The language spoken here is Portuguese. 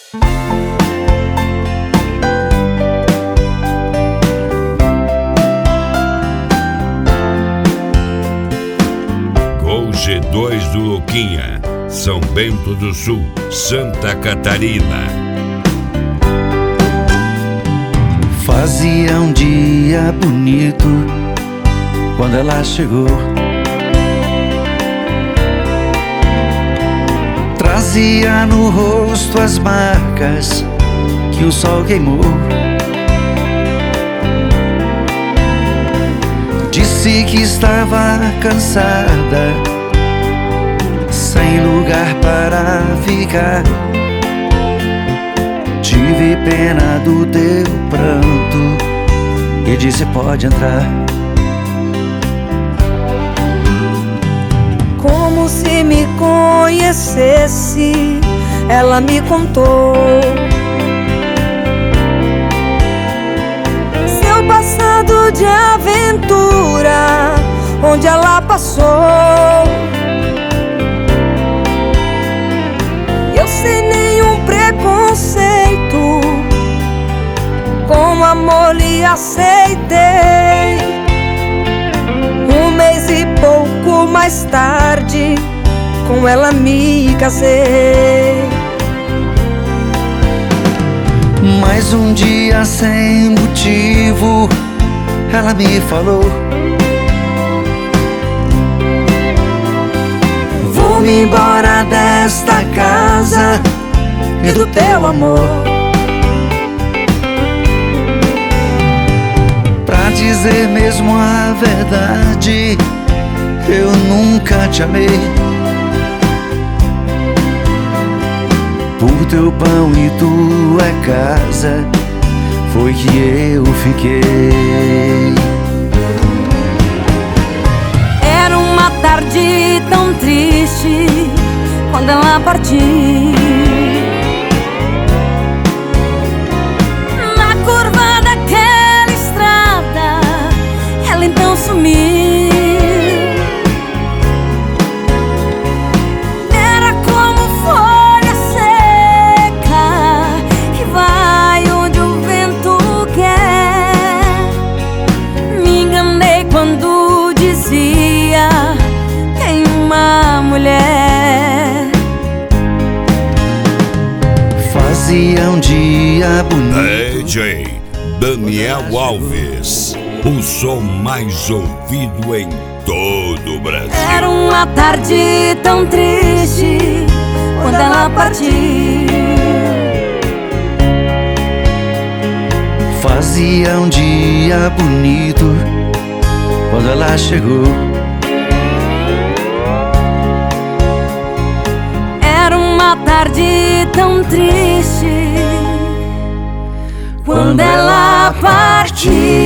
Gol G2 do Luquinha, São Bento do Sul, Santa Catarina. Fazia um dia bonito quando ela chegou. Trazia no rosto as marcas que o sol queimou. Disse que estava cansada, sem lugar para ficar. Tive pena do teu pranto e disse: pode entrar. Como se me conhecesse, ela me contou seu passado de aventura, onde ela passou. Eu sem nenhum preconceito, com amor lhe aceitei. Um mês e pouco mais tarde, com ela me casei. Mas um dia sem motivo, ela me falou: vou-me embora desta casa e do teu amor. Pra dizer mesmo a verdade, eu nunca te amei. Por teu pão e tua casa foi que eu fiquei. Era uma tarde tão triste quando ela partiu. Na curva daquela estrada, ela então sumiu. Era como folha seca que vai onde o vento quer. Me enganei quando dizia: tem uma mulher. Fazia um dia bonito. DJ Daniel Alves, o som mais ouvido em todo o Brasil. Era uma tarde tão triste quando ela partiu. Fazia um dia bonito quando ela chegou. Era uma tarde tão triste quando ela partiu.